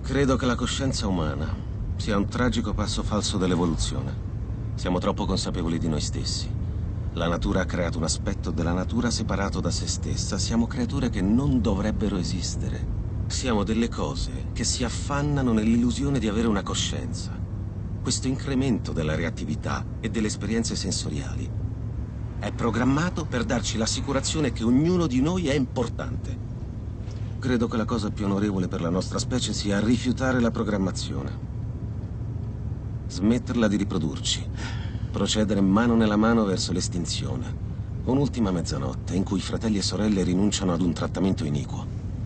Credo che la coscienza umana sia un tragico passo falso dell'evoluzione. Siamo troppo consapevoli di noi stessi. La natura ha creato un aspetto della natura separato da se stessa. Siamo creature che non dovrebbero esistere. Siamo delle cose che si affannano nell'illusione di avere una coscienza. Questo incremento della reattività e delle esperienze sensoriali è programmato per darci l'assicurazione che ognuno di noi è importante. Credo che la cosa più onorevole per la nostra specie sia rifiutare la programmazione. Smetterla di riprodurci. Procedere mano nella mano verso l'estinzione. Un'ultima mezzanotte in cui fratelli e sorelle rinunciano ad un trattamento iniquo.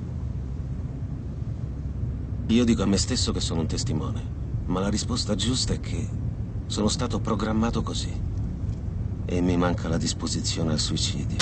Io dico a me stesso che sono un testimone, ma la risposta giusta è che sono stato programmato così. E mi manca la disposizione al suicidio.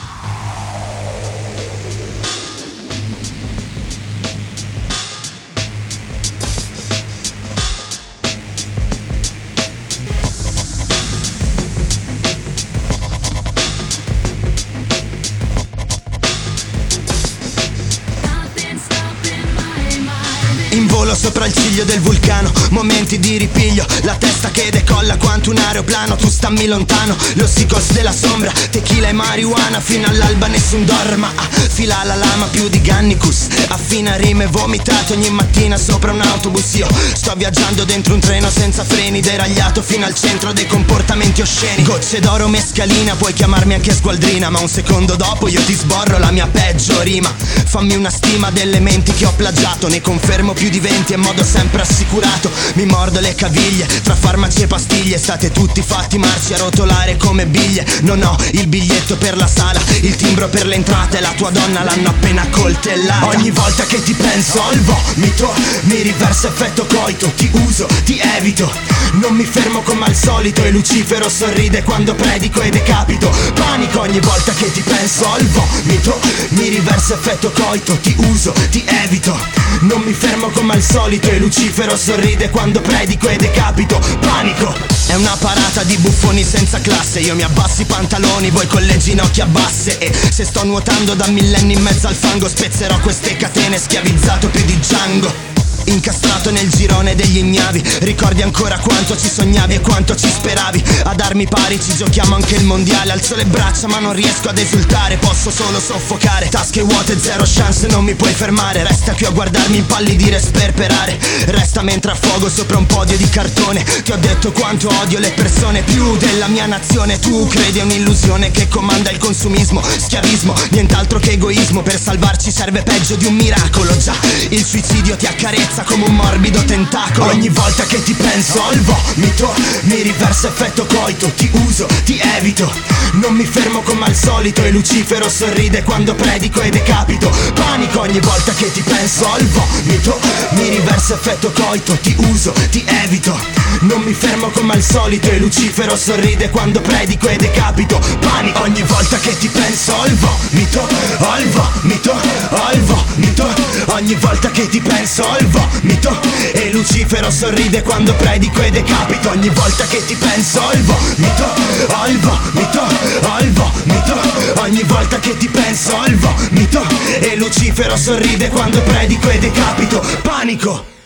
In volo sopra il ciglio del vulcano, momenti di ripiglio, la testa che decolla quanto un aeroplano. Tu stammi lontano, l'ossicos della sombra, tequila e marijuana, fino all'alba nessun dorma. Fila la lama più di Gannicus, affina rime vomitate ogni mattina sopra un autobus. Io sto viaggiando dentro un treno senza freni, deragliato fino al centro dei comportamenti osceni. Gocce d'oro mescalina, puoi chiamarmi anche sgualdrina, ma un secondo dopo io ti sborro la mia peggio rima. Fammi una stima delle menti che ho plagiato, ne confermo più di 20 in modo sempre assicurato. Mi mordo le caviglie tra farmaci e pastiglie, state tutti fatti marci a rotolare come biglie. Non ho il biglietto per la sala, il timbro per l'entrata e la tua donna l'hanno appena coltellata. Ogni volta che ti penso al vomito mi riversa effetto coito, ti uso, ti evito, non mi fermo come al solito e Lucifero sorride quando predico e decapito. Panico ogni volta che ti penso al vomito mi riversa effetto coito, ti uso, ti evito, non mi fermo come al solito e Lucifero sorride quando predico e decapito. Panico. È una parata di buffoni senza classe, io mi abbasso i pantaloni, voi con le ginocchia basse. E se sto nuotando da millenni in mezzo al fango, spezzerò queste catene schiavizzato più di Django. Incastrato nel girone degli ignavi, ricordi ancora quanto ci sognavi e quanto ci speravi. Ad armi pari ci giochiamo anche il mondiale, alzo le braccia ma non riesco ad esultare, posso solo soffocare. Tasche vuote, zero chance, non mi puoi fermare. Resta qui a guardarmi impallidire e sperperare. Resta mentre affogo sopra un podio di cartone. Ti ho detto quanto odio le persone più della mia nazione. Tu credi a un'illusione che comanda il consumismo, schiavismo, nient'altro che egoismo. Per salvarci serve peggio di un miracolo. Già, il suicidio ti accarezza come un morbido tentacolo. Ogni volta che ti penso al vomito mi riversa effetto coito, ti uso, ti evito, non mi fermo come al solito e Lucifero sorride quando predico e decapito. Panico ogni volta che ti penso al vomito mi riversa effetto coito, ti uso, ti evito, non mi fermo come al solito e Lucifero sorride quando predico e decapito. Panico ogni volta che ti penso al vomito, al vomito, al vomito. Ogni volta che ti penso al vomito e Lucifero sorride quando predico e decapito. Ogni volta che ti penso al vomito, al vomito, al vomito. Ogni volta che ti penso al vomito e Lucifero sorride quando predico e decapito. Panico.